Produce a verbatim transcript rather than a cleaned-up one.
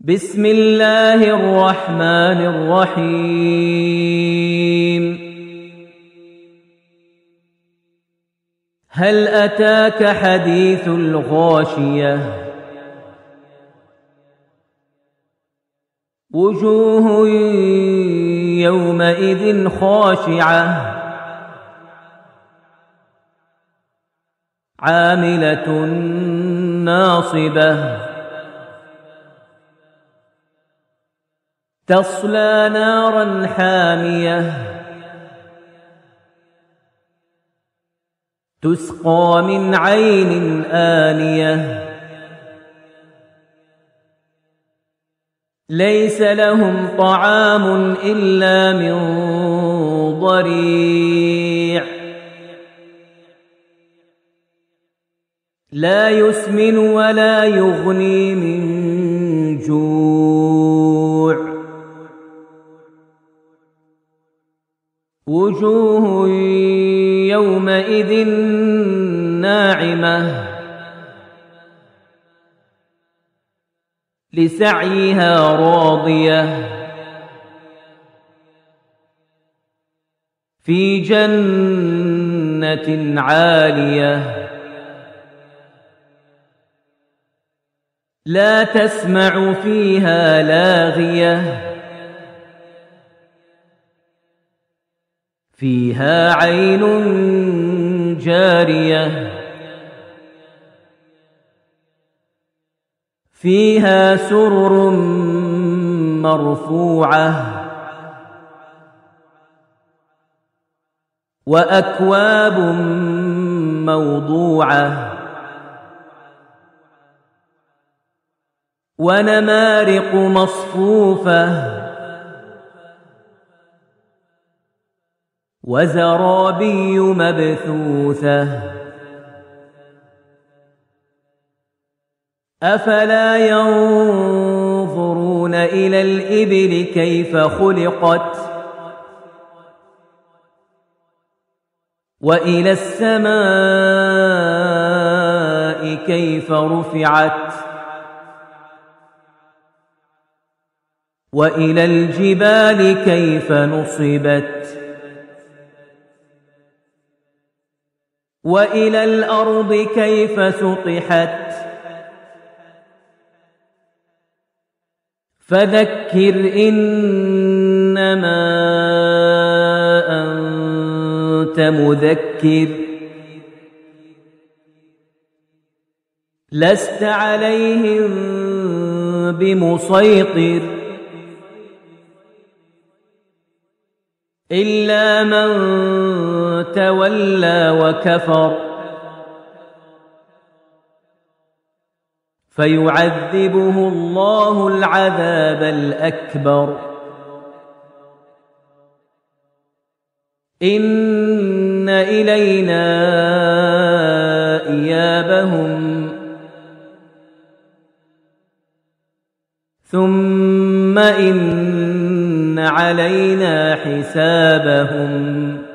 بسم الله الرحمن الرحيم هل أتاك حديث الغاشية وجوه يومئذ خاشعة عاملة ناصبة تصلى نارا حامية تسقى من عين آنية ليس لهم طعام إلا من ضريع لا يسمن ولا يغني من جوع وجوه يومئذ ناعمة لسعيها راضية في جنة عالية لا تسمع فيها لاغية فيها عين جارية فيها سرر مرفوعة وأكواب موضوعة ونمارق مصفوفة وزرابي مبثوثة أفلا ينظرون إلى الإبل كيف خلقت وإلى السماء كيف رفعت وإلى الجبال كيف نصبت وإلى الأرض كيف سطحت فذكر إنما أنت مذكر لست عليهم بمسيطر إلا من تولى وكفر فيعذبه الله العذاب الأكبر إن إلينا إيابهم ثم إن علينا حسابهم